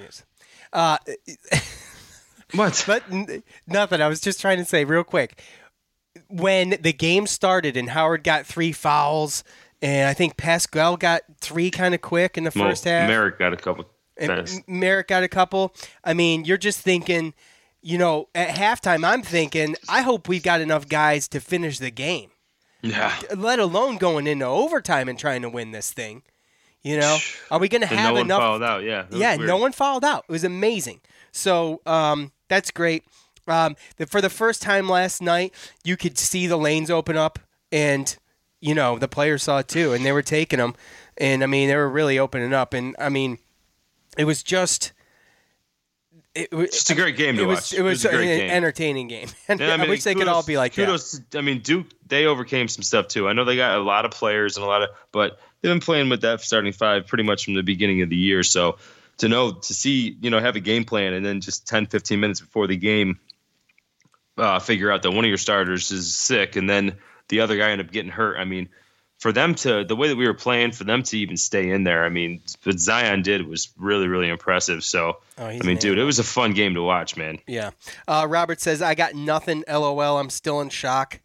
[SPEAKER 7] What?
[SPEAKER 6] But nothing. I was just trying to say real quick. When the game started and Howard got 3 fouls, and I think Pascal got 3 kind of quick in the first half.
[SPEAKER 7] Merrick got a couple.
[SPEAKER 6] Merrick got a couple. You're just thinking, at halftime, I'm thinking, I hope we've got enough guys to finish the game.
[SPEAKER 7] Yeah.
[SPEAKER 6] Let alone going into overtime and trying to win this thing. Are we going to have enough?
[SPEAKER 7] No one fouled out, yeah.
[SPEAKER 6] No one fouled out. It was amazing. So that's great. For the first time last night, you could see the lanes open up, and the players saw it too, and they were taking them, and they were really opening up, and it was just.
[SPEAKER 7] It's a great game to watch.
[SPEAKER 6] It was an entertaining game. And I wish they could all be like that.
[SPEAKER 7] Duke, they overcame some stuff too. I know they got a lot of players and but they've been playing with that starting 5 pretty much from the beginning of the year. So to see, have a game plan and then just 10, 15 minutes before the game, figure out that one of your starters is sick and then the other guy ended up getting hurt. for them the way that we were playing, for them to even stay in there, I mean, what Zion did was really, really impressive. So, I mean, dude, it was a fun game to watch, man.
[SPEAKER 6] Yeah. Robert says, I got nothing, LOL. I'm still in shock.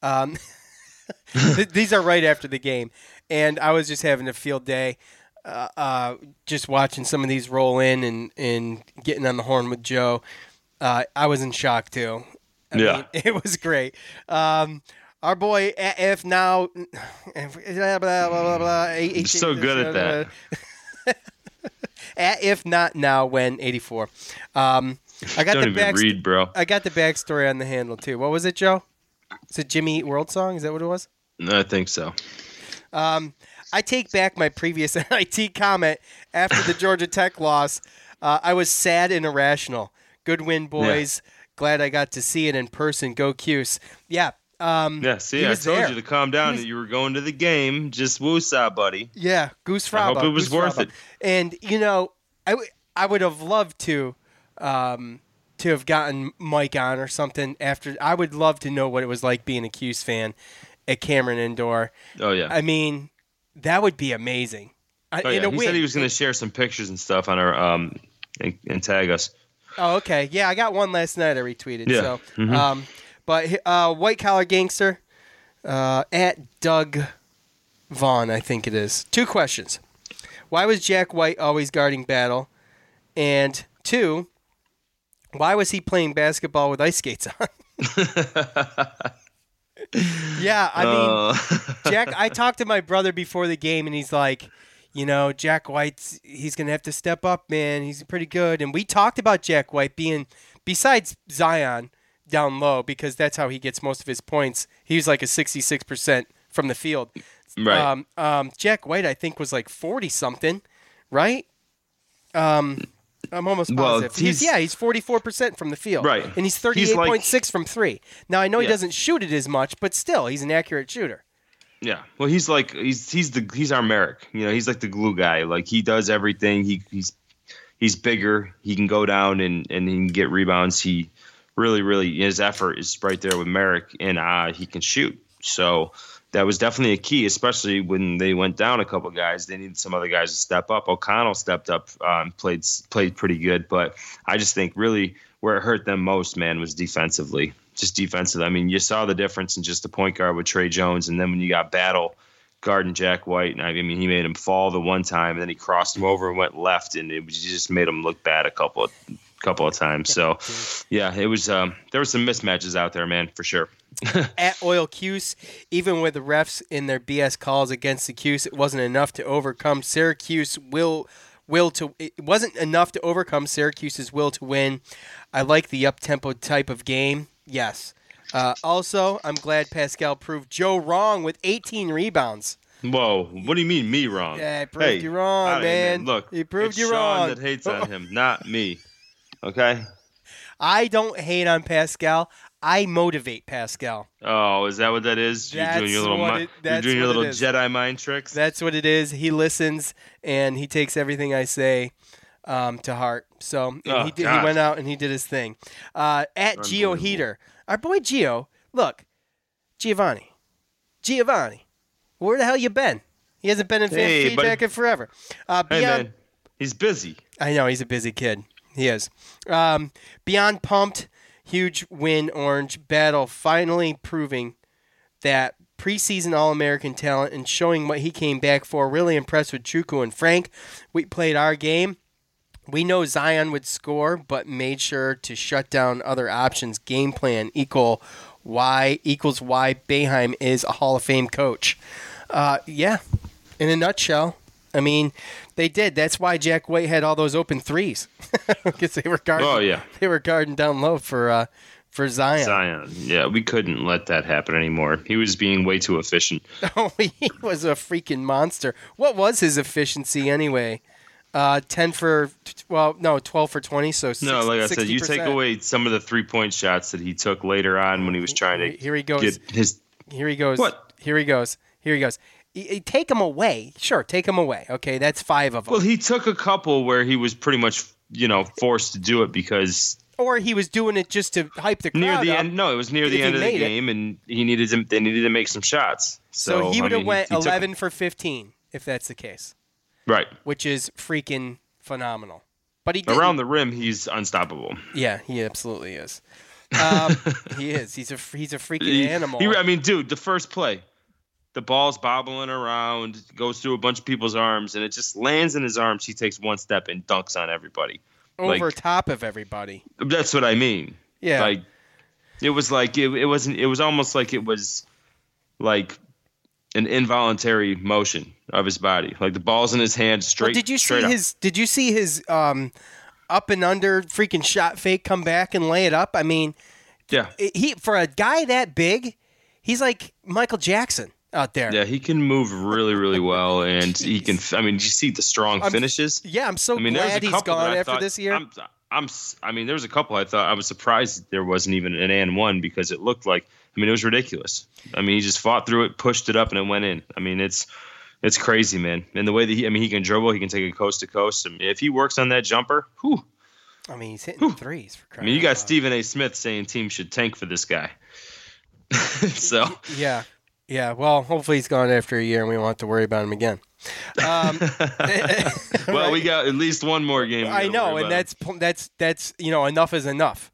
[SPEAKER 6] These are right after the game. And I was just having a field day, just watching some of these roll in and getting on the horn with Joe. I was in shock, too. I mean, it was great. Our boy, if now, blah, blah, blah,
[SPEAKER 7] You're so good at that.
[SPEAKER 6] If not now, when 84. I got
[SPEAKER 7] Don't even read, bro.
[SPEAKER 6] I got the backstory on the handle too. What was it, Joe? Is it Jimmy Eat World song? Is that what it was?
[SPEAKER 7] No, I think so.
[SPEAKER 6] I take back my previous NIT comment after the Georgia Tech loss. I was sad and irrational. Good win, boys. Yeah. Glad I got to see it in person. Go Cuse. Yeah.
[SPEAKER 7] See, I told you to calm down that you were going to the game. Just woosah, buddy.
[SPEAKER 6] Yeah, Goose Fraba.
[SPEAKER 7] I hope it was worth it.
[SPEAKER 6] And, I would have loved to have gotten Mike on or something after. I would love to know what it was like being a Cuse fan at Cameron Indoor.
[SPEAKER 7] Oh, yeah.
[SPEAKER 6] I mean, that would be amazing.
[SPEAKER 7] He said he was going to share some pictures and stuff on our and tag us.
[SPEAKER 6] Oh, okay. Yeah, I got one last night I retweeted.
[SPEAKER 7] Yeah.
[SPEAKER 6] So, but White Collar Gangster, at Doug Vaughn, I think it is. 2 questions. Why was Jack White always guarding Battle? And 2, why was he playing basketball with ice skates on? Yeah, I mean, Jack, I talked to my brother before the game, and he's like, Jack White's, he's going to have to step up, man. He's pretty good. And we talked about Jack White being, besides Zion, down low, because that's how he gets most of his points. He was like a 66% from the field.
[SPEAKER 7] Right.
[SPEAKER 6] Jack White, I think, was like 40-something, right? I'm almost positive. He's 44% from the field.
[SPEAKER 7] Right.
[SPEAKER 6] And he's 38.6 from 3. Now, I know he doesn't shoot it as much, but still, he's an accurate shooter.
[SPEAKER 7] Yeah. Well, he's our Merrick. He's like the glue guy. Like, he does everything. He's bigger. He can go down and he can get rebounds. He really, his effort is right there with Merrick, and he can shoot. So that was definitely a key, especially when they went down a couple guys. They needed some other guys to step up. O'Connell stepped up, played pretty good. But I just think really where it hurt them most, man, was defensively. Just defensively. I mean, you saw the difference in just the point guard with Trey Jones, and then when you got Battle guarding Jack White, and I mean, he made him fall the one time, and then he crossed him over and went left, and it just made him look bad a couple of times. So, yeah, it was there were some mismatches out there, man, for sure.
[SPEAKER 6] At Oil Cuse, even with the refs in their BS calls against the Cuse, it wasn't enough to overcome Syracuse's will to win. I like the up-tempo type of game. Yes. Also, I'm glad Pascal proved Joe wrong with 18 rebounds.
[SPEAKER 7] Whoa, what do you mean me wrong?
[SPEAKER 6] Yeah, I proved you wrong, man.
[SPEAKER 7] Look,
[SPEAKER 6] he proved you
[SPEAKER 7] Sean
[SPEAKER 6] wrong.
[SPEAKER 7] That hates on him, not me. Okay?
[SPEAKER 6] I don't hate on Pascal. I motivate Pascal.
[SPEAKER 7] Oh, is that what that is? You're doing your little Jedi mind tricks?
[SPEAKER 6] That's what it is. He listens, and he takes everything I say to heart. So he went out and he did his thing. At Geo Heater. Our boy Geo, look, Giovanni, where the hell you been? He hasn't been in fan feedback in forever.
[SPEAKER 7] Hey, man, he's busy.
[SPEAKER 6] I know, he's a busy kid. He is. Beyond pumped, huge win, Orange. Battle finally proving that preseason All-American talent and showing what he came back for. Really impressed with Chuku and Frank. We played our game. We know Zion would score, but made sure to shut down other options. Game plan equals why Boeheim is a Hall of Fame coach. Yeah, in a nutshell. I mean, they did. That's why Jack White had all those open threes, because they were guarding.
[SPEAKER 7] Oh yeah,
[SPEAKER 6] they were guarding down low for Zion.
[SPEAKER 7] Yeah, we couldn't let that happen anymore. He was being way too efficient.
[SPEAKER 6] Oh, he was a freaking monster. What was his efficiency anyway? 12 for 20. So
[SPEAKER 7] no, like I said, you take away some of the 3-point shots that he took later on when he was trying to.
[SPEAKER 6] Here he goes.
[SPEAKER 7] Get his.
[SPEAKER 6] Here he goes.
[SPEAKER 7] What?
[SPEAKER 6] Here he goes. Take him away. Sure, take him away. Okay, that's 5 of them.
[SPEAKER 7] Well, he took a couple where he was pretty much, forced to do it because
[SPEAKER 6] Or he was doing it just to hype the crowd
[SPEAKER 7] near the
[SPEAKER 6] up.
[SPEAKER 7] end. No, it was near the end of the game, and they needed to make some shots.
[SPEAKER 6] So he would have went 11 for 15 if that's the case.
[SPEAKER 7] Right.
[SPEAKER 6] Which is freaking phenomenal. But he didn't.
[SPEAKER 7] Around the rim, he's unstoppable.
[SPEAKER 6] Yeah, he absolutely is. He is. He's a freaking animal.
[SPEAKER 7] Dude, the first play, the ball's bobbling around, goes through a bunch of people's arms, and it just lands in his arms. He takes one step and dunks on everybody.
[SPEAKER 6] Over top of everybody.
[SPEAKER 7] That's what I mean.
[SPEAKER 6] Yeah.
[SPEAKER 7] Like, it was like it wasn't. It was almost like it was like an involuntary motion of his body. Like the ball's in his hand straight.
[SPEAKER 6] Well, did you see his up and under freaking shot fake come back and lay it up? I mean,
[SPEAKER 7] yeah.
[SPEAKER 6] He for a guy that big, he's like Michael Jackson out there.
[SPEAKER 7] Yeah, he can move really, really well, and he can. I mean, you see the strong finishes.
[SPEAKER 6] Yeah, I'm so glad he's gone after this year.
[SPEAKER 7] There was a couple I thought I was surprised there wasn't even an and one because it looked like. I mean, it was ridiculous. I mean, he just fought through it, pushed it up, and it went in. I mean, it's crazy, man. And the way that he can dribble, he can take it coast to coast. I mean, if he works on that jumper, whew.
[SPEAKER 6] I mean, he's hitting threes for crying.
[SPEAKER 7] I mean, you got Stephen A. Smith saying teams should tank for this guy. So
[SPEAKER 6] yeah. Well, hopefully he's gone after a year, and we won't have to worry about him again.
[SPEAKER 7] Well, right? We got at least one more game.
[SPEAKER 6] I know, and that's enough is enough.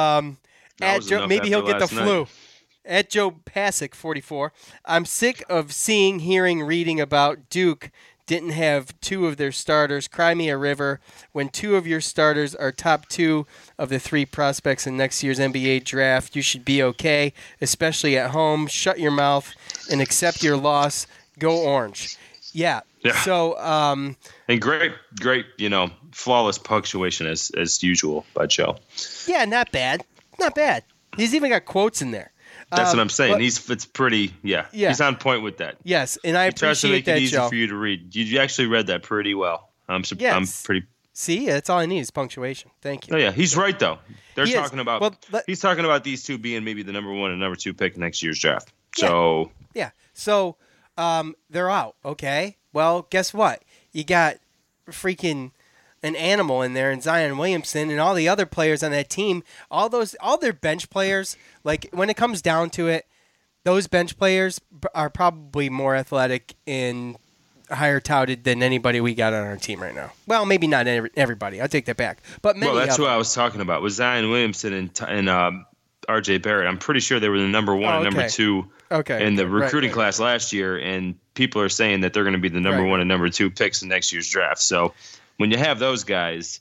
[SPEAKER 6] Maybe he'll get the flu. At Joe Pasick, 44. I'm sick of seeing, hearing, reading about Duke didn't have two of their starters. Cry me a river. When two of your starters are top two of the three prospects in next year's NBA draft, you should be okay, especially at home. Shut your mouth and accept your loss. Go Orange. Yeah. So,
[SPEAKER 7] and great, flawless punctuation as usual by Joe.
[SPEAKER 6] Yeah, not bad. He's even got quotes in there.
[SPEAKER 7] That's what I'm saying. It's pretty. Yeah. He's on point with that.
[SPEAKER 6] Yes, and I appreciate that, Joe. Tries to make it easy
[SPEAKER 7] for you to read. You actually read that pretty well. I'm pretty.
[SPEAKER 6] See, that's all I need is punctuation. Thank you.
[SPEAKER 7] Oh yeah, he's right though. He's talking about these two being maybe the number 1 and number 2 pick in next year's draft. So
[SPEAKER 6] So they're out. Okay. Well, guess what? You got freaking an animal in there, and Zion Williamson and all the other players on that team, all their bench players, like when it comes down to it, those bench players are probably more athletic and higher touted than anybody we got on our team right now. Well, maybe not everybody. I'll take that back. But many.
[SPEAKER 7] Well, that's who I was talking about was Zion Williamson and R.J. Barrett. I'm pretty sure they were the number 1 and number 2 in the recruiting class last year, and people are saying that they're going to be the number 1 and number 2 picks in next year's draft. So when you have those guys,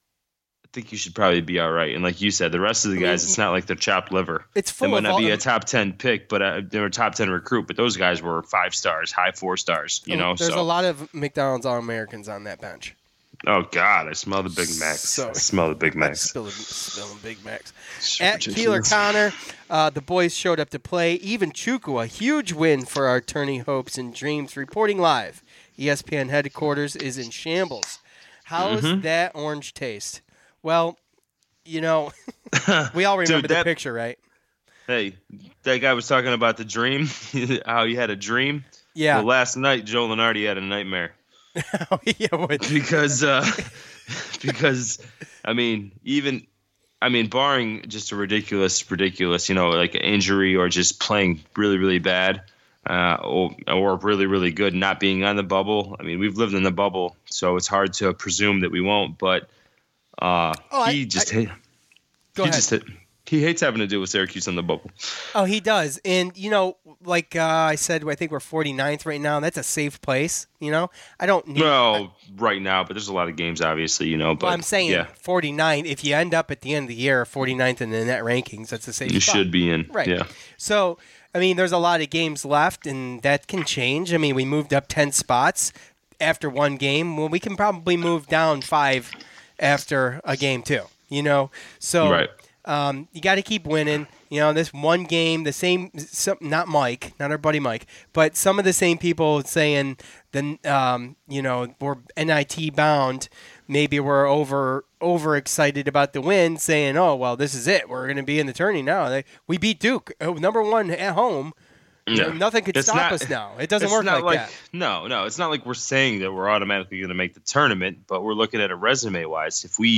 [SPEAKER 7] I think you should probably be all right. And like you said, the rest of the guys, it's not like they're chopped liver.
[SPEAKER 6] It's full
[SPEAKER 7] They might not be a top 10 pick, but they were a top 10 recruit. But those guys were 5 stars, high 4 stars.
[SPEAKER 6] There's a lot of McDonald's All-Americans on that bench.
[SPEAKER 7] Oh God, I smell the Big Macs. I smell the Big Macs.
[SPEAKER 6] Spilling Big Macs. At Keeler Connor, the boys showed up to play. Even Chukwu, a huge win for our tourney hopes and dreams. Reporting live, ESPN headquarters is in shambles. How's that orange taste? Well, we all remember the picture, right?
[SPEAKER 7] Hey, that guy was talking about the dream, how he had a dream.
[SPEAKER 6] Yeah.
[SPEAKER 7] Well, last night, Joe Lunardi had a nightmare.
[SPEAKER 6] Oh, yeah, what?
[SPEAKER 7] Because barring just a ridiculous, like an injury or just playing really, really bad, or really, really good, not being on the bubble. I mean, we've lived in the bubble, so it's hard to presume that we won't. But he hates having to deal with Syracuse on the bubble.
[SPEAKER 6] Oh, he does. And, like I said, I think we're 49th right now. That's a safe place, I don't need...
[SPEAKER 7] Well, right now, but there's a lot of games, obviously, But
[SPEAKER 6] I'm saying 49. If you end up at the end of the year 49th in the net rankings, that's a safe spot.
[SPEAKER 7] You should be in.
[SPEAKER 6] Right.
[SPEAKER 7] Yeah.
[SPEAKER 6] So, there's a lot of games left, and that can change. we moved up 10 spots after one game. Well, we can probably move down 5 after a game, too, So...
[SPEAKER 7] Right.
[SPEAKER 6] You got to keep winning. This one game, not Mike, not our buddy Mike, but some of the same people saying, we're NIT bound. Maybe we're over excited about the win, saying, oh, well, this is it. We're going to be in the tourney now. We beat Duke, number 1 at home.
[SPEAKER 7] Yeah.
[SPEAKER 6] Nothing could stop us now. It doesn't work like that.
[SPEAKER 7] No, it's not like we're saying that we're automatically going to make the tournament, but we're looking at it resume-wise. If we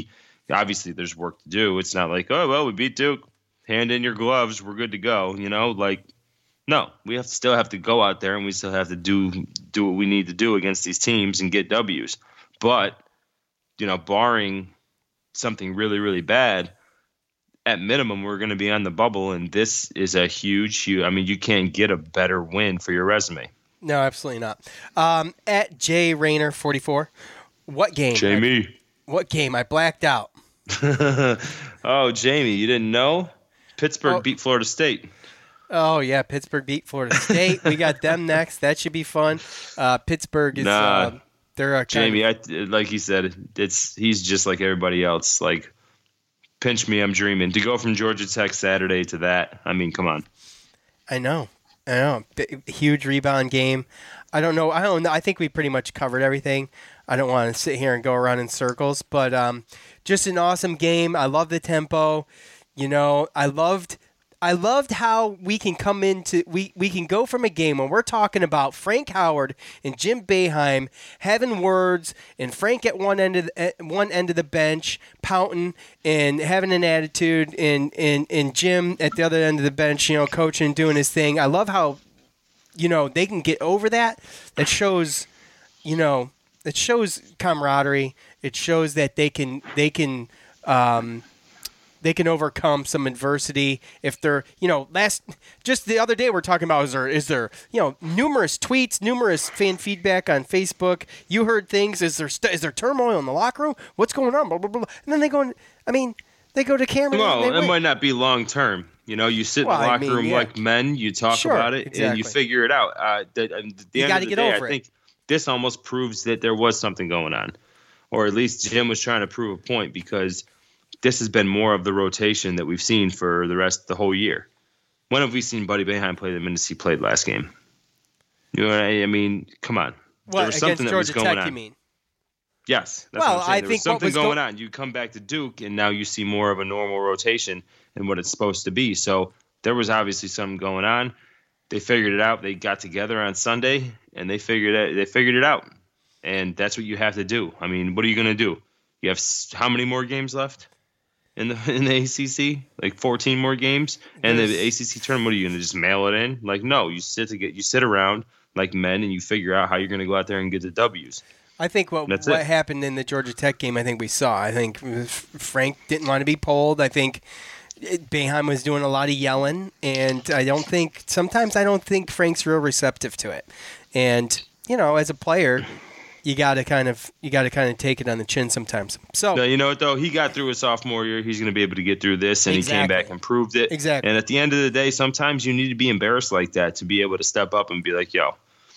[SPEAKER 7] obviously there's work to do. It's not like, oh, well, we beat Duke. Hand in your gloves. We're good to go. No, we still have to go out there and we still have to do what we need to do against these teams and get W's. But, barring something really, really bad, at minimum, we're going to be on the bubble. And this is a huge, you can't get a better win for your resume.
[SPEAKER 6] No, absolutely not. At J Rayner 44, what game?
[SPEAKER 7] Jamie.
[SPEAKER 6] What game? I blacked out.
[SPEAKER 7] Oh, Jamie, you didn't know? Pittsburgh beat Florida State.
[SPEAKER 6] Oh, yeah, Pittsburgh beat Florida State. We got them next. That should be fun. Pittsburgh is they're
[SPEAKER 7] Jamie, like he said, he's just like everybody else. Like, pinch me, I'm dreaming. To go from Georgia Tech Saturday to that, come on.
[SPEAKER 6] I know. Huge rebound game. I don't know. I think we pretty much covered everything. I don't want to sit here and go around in circles, but just an awesome game. I love the tempo. I loved how we can come into we can go from a game when we're talking about Frank Howard and Jim Boeheim having words, and Frank at one end of the bench pouting and having an attitude, and Jim at the other end of the bench, coaching and doing his thing. I love how they can get over that. That shows it shows camaraderie. It shows that they can overcome some adversity if they're, just the other day we're talking about is there numerous tweets, numerous fan feedback on Facebook. You heard things. Is there turmoil in the locker room? What's going on? Blah, blah, blah. And then they go to camera.
[SPEAKER 7] Well, it might not be long term. You sit in the locker room like men. You talk about it and you figure it out. At the end of the day, I think this almost proves that there was something going on, or at least Jim was trying to prove a point, because this has been more of the rotation that we've seen for the whole year. When have we seen Buddy Boeheim play the minutes he played last game? You know what I mean? Come on.
[SPEAKER 6] What, there was something that was going on. You mean?
[SPEAKER 7] Yes. That's what I'm saying. There was something going on. You come back to Duke, and now you see more of a normal rotation and what it's supposed to be. So there was obviously something going on. They figured it out. They got together on Sunday, and they figured it out. And that's what you have to do. What are you going to do? You have how many more games left in the ACC? Like 14 more games. And the ACC tournament, what are you going to just mail it in? Like, no, you sit around like men and you figure out how you're going to go out there and get the W's.
[SPEAKER 6] I think what happened in the Georgia Tech game, I think we saw. I think Frank didn't want to be pulled. I think Boeheim was doing a lot of yelling, and I don't think Frank's real receptive to it. And as a player, you got to kind of take it on the chin sometimes. So
[SPEAKER 7] you know what though, he got through his sophomore year. He's going to be able to get through this, and he came back and proved it.
[SPEAKER 6] Exactly.
[SPEAKER 7] And at the end of the day, sometimes you need to be embarrassed like that to be able to step up and be like, "Yo,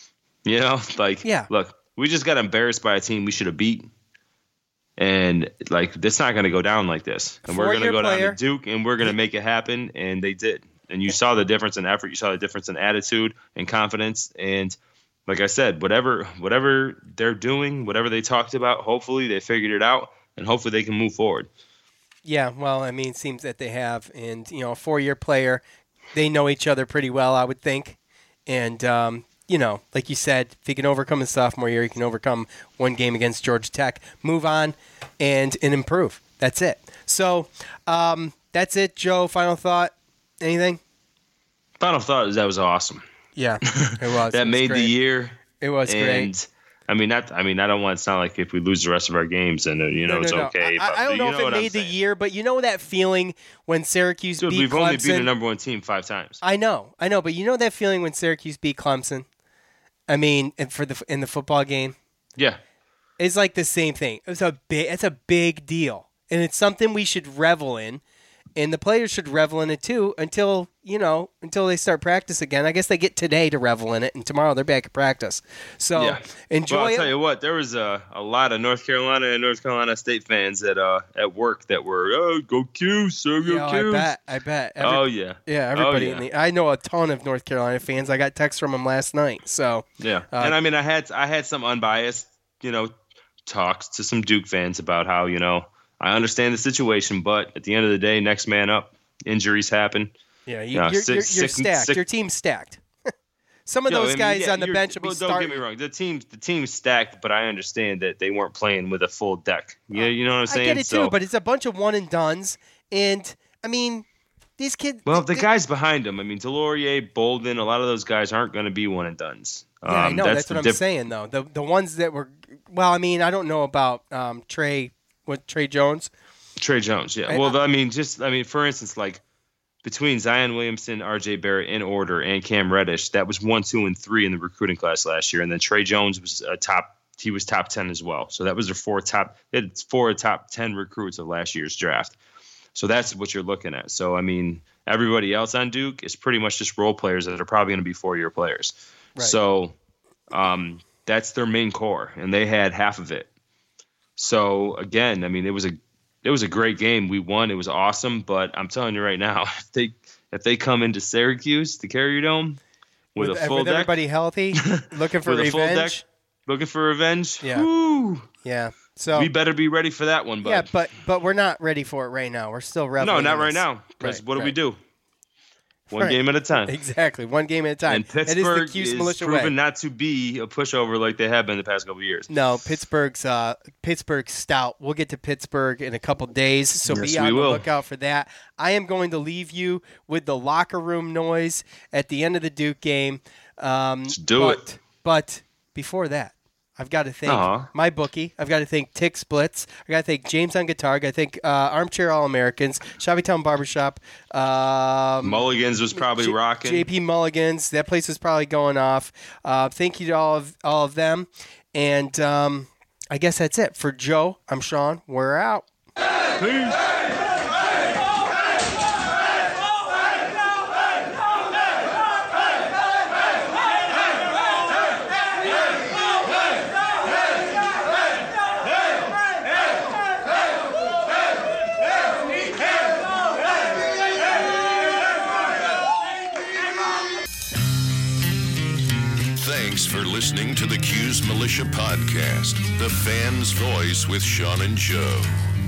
[SPEAKER 7] look, we just got embarrassed by a team we should have beat." And that's not going to go down like this. And we're going to go down to Duke, and we're going to make it happen. And they did. And you saw the difference in effort. You saw the difference in attitude and confidence. And like I said, whatever they're doing, whatever they talked about, hopefully they figured it out, and hopefully they can move forward.
[SPEAKER 6] Yeah, well, it seems that they have. And, a 4-year player, they know each other pretty well, I would think. And, like you said, if he can overcome his sophomore year, he can overcome one game against Georgia Tech, move on, and improve. That's it. So that's it, Joe. Final thought? Anything?
[SPEAKER 7] Final thought is that was awesome.
[SPEAKER 6] Yeah, it was.
[SPEAKER 7] That made the year.
[SPEAKER 6] It was great.
[SPEAKER 7] I don't want to sound like if we lose the rest of our games, and it's okay.
[SPEAKER 6] I don't know if it made the year, but that feeling when Syracuse beat Clemson.
[SPEAKER 7] We've only beaten the number one team 5 times.
[SPEAKER 6] I know, but that feeling when Syracuse beat Clemson. In the football game.
[SPEAKER 7] Yeah,
[SPEAKER 6] it's like the same thing. It's a big deal, and it's something we should revel in. And the players should revel in it too until they start practice again. I guess they get today to revel in it, and tomorrow they're back at practice. So enjoy it.
[SPEAKER 7] I'll tell you what, there was a lot of North Carolina and North Carolina State fans at work that were, go Cuse, go Cuse.
[SPEAKER 6] I bet.
[SPEAKER 7] Everybody.
[SPEAKER 6] I know a ton of North Carolina fans. I got texts from them last night. So
[SPEAKER 7] yeah, and I had some unbiased, talks to some Duke fans about how I understand the situation, but at the end of the day, next man up. Injuries happen.
[SPEAKER 6] Yeah, you're stacked. Your team's stacked. some of those guys on the bench will be starting.
[SPEAKER 7] Don't get me wrong. The team's stacked, but I understand that they weren't playing with a full deck. Yeah, you know what I'm saying?
[SPEAKER 6] I get it too, but it's a bunch of one and dones, and I mean, these kids.
[SPEAKER 7] Well, the guys behind them. I mean, Delorier, Bolden, a lot of those guys aren't going to be one and dones.
[SPEAKER 6] Yeah, I know. That's what I'm saying, though. The ones that were. Well, I mean, I don't know about Trey Jones.
[SPEAKER 7] Trey Jones, yeah. Well, I mean, for instance, like between Zion Williamson, R.J. Barrett in order, and Cam Reddish, that was 1, 2, and 3 in the recruiting class last year, and then Trey Jones was top 10 as well. So that was their four top 10 recruits of last year's draft. So that's what you're looking at. So I mean, everybody else on Duke is pretty much just role players that are probably going to be 4-year players. Right. So that's their main core, and they had half of it. So again, I mean, it was a great game. We won. It was awesome. But I'm telling you right now, if they come into Syracuse, the Carrier Dome, with a full deck,
[SPEAKER 6] everybody healthy, looking for revenge,
[SPEAKER 7] yeah, woo.
[SPEAKER 6] Yeah. So
[SPEAKER 7] we better be ready for that one. Bud.
[SPEAKER 6] Yeah, but we're not ready for it right now. We're still reveling.
[SPEAKER 7] No, not right now. Because what do we do? One game at a time.
[SPEAKER 6] Exactly, one game at a time.
[SPEAKER 7] And Pittsburgh is proven not to be a pushover like they have been the past couple of years.
[SPEAKER 6] No, Pittsburgh's stout. We'll get to Pittsburgh in a couple days, so be on the lookout for that. I am going to leave you with the locker room noise at the end of the Duke game.
[SPEAKER 7] Let's do it.
[SPEAKER 6] But before that, I've got to thank my bookie. I've got to thank Tick Splits. I've got to thank James on Guitar. I've got to thank Armchair All-Americans, Shabbytown Barbershop.
[SPEAKER 7] Mulligan's was probably rocking.
[SPEAKER 6] JP Mulligan's. That place was probably going off. Thank you to all of them. And I guess that's it. For Joe, I'm Sean. We're out.
[SPEAKER 7] Peace.
[SPEAKER 5] Thanks for listening to the Q's Militia Podcast, the fan's voice with Sean and Joe.